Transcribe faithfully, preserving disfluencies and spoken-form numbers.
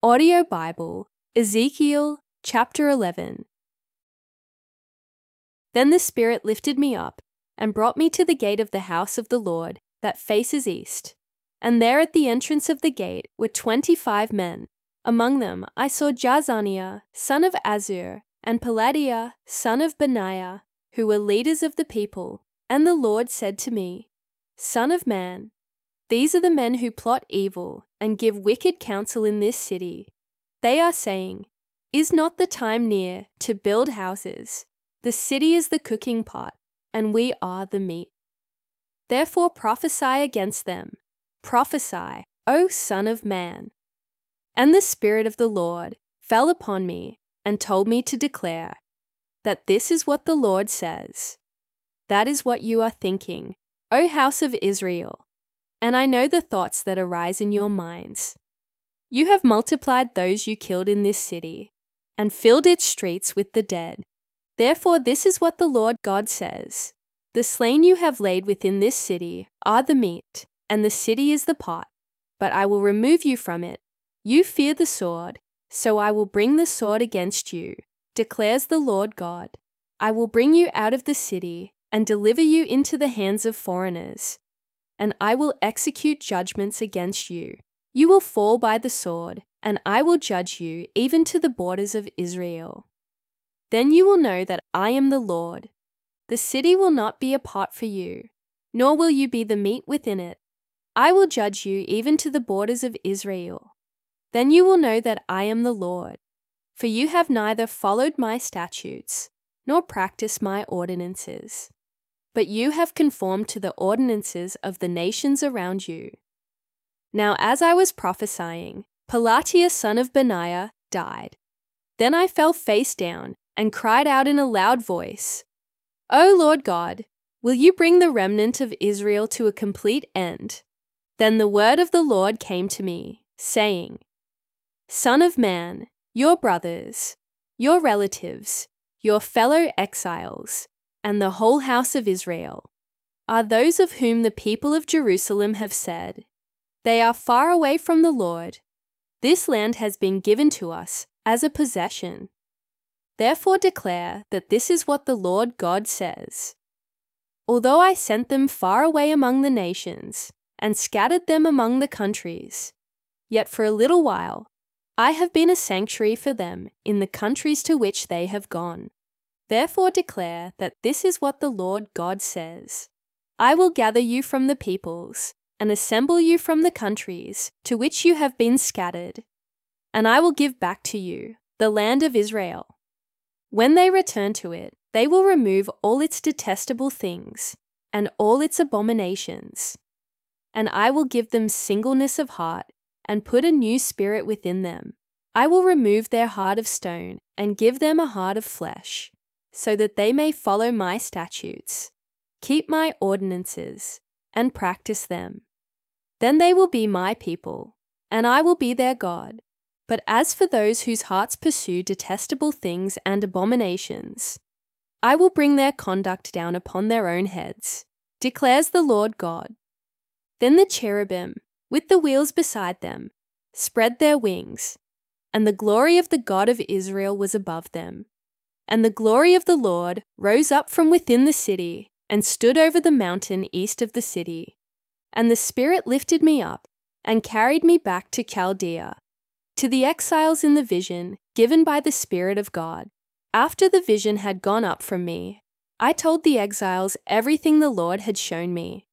Audio Bible, Ezekiel chapter eleven. Then the Spirit lifted me up and brought me to the gate of the house of the Lord that faces east. And there at the entrance of the gate were twenty-five men. Among them I saw Jaazaniah, son of Azur, and Pelatiah, son of Benaiah, who were leaders of the people. And the Lord said to me, Son of man, these are the men who plot evil and give wicked counsel in this city. They are saying, Is not the time near to build houses? The city is the cooking pot, and we are the meat. Therefore prophesy against them. Prophesy, O Son of man. And the Spirit of the Lord fell upon me and told me to declare that this is what the Lord says. That is what you are thinking, O house of Israel. And I know the thoughts that arise in your minds. You have multiplied those you killed in this city, and filled its streets with the dead. Therefore this is what the Lord God says. The slain you have laid within this city are the meat, and the city is the pot. But I will remove you from it. You fear the sword, so I will bring the sword against you, declares the Lord God. I will bring you out of the city, and deliver you into the hands of foreigners. And I will execute judgments against you. You will fall by the sword, and I will judge you even to the borders of Israel. Then you will know that I am the Lord. The city will not be a pot for you, nor will you be the meat within it. I will judge you even to the borders of Israel. Then you will know that I am the Lord, for you have neither followed my statutes, nor practiced my ordinances. But you have conformed to the ordinances of the nations around you. Now as I was prophesying, Pelatiah son of Benaiah died. Then I fell face down and cried out in a loud voice, O Lord God, will you bring the remnant of Israel to a complete end? Then the word of the Lord came to me, saying, Son of man, your brothers, your relatives, your fellow exiles, and the whole house of Israel are those of whom the people of Jerusalem have said, They are far away from the Lord. This land has been given to us as a possession. Therefore declare that this is what the Lord God says. Although I sent them far away among the nations and scattered them among the countries, yet for a little while I have been a sanctuary for them in the countries to which they have gone. Therefore declare that this is what the Lord God says. I will gather you from the peoples, and assemble you from the countries to which you have been scattered, and I will give back to you the land of Israel. When they return to it, they will remove all its detestable things, and all its abominations. And I will give them singleness of heart, and put a new spirit within them. I will remove their heart of stone, and give them a heart of flesh, so that they may follow my statutes, keep my ordinances, and practice them. Then they will be my people, and I will be their God. But as for those whose hearts pursue detestable things and abominations, I will bring their conduct down upon their own heads, declares the Lord God. Then the cherubim, with the wheels beside them, spread their wings, and the glory of the God of Israel was above them. And the glory of the Lord rose up from within the city and stood over the mountain east of the city. And the Spirit lifted me up and carried me back to Chaldea, to the exiles in the vision given by the Spirit of God. After the vision had gone up from me, I told the exiles everything the Lord had shown me.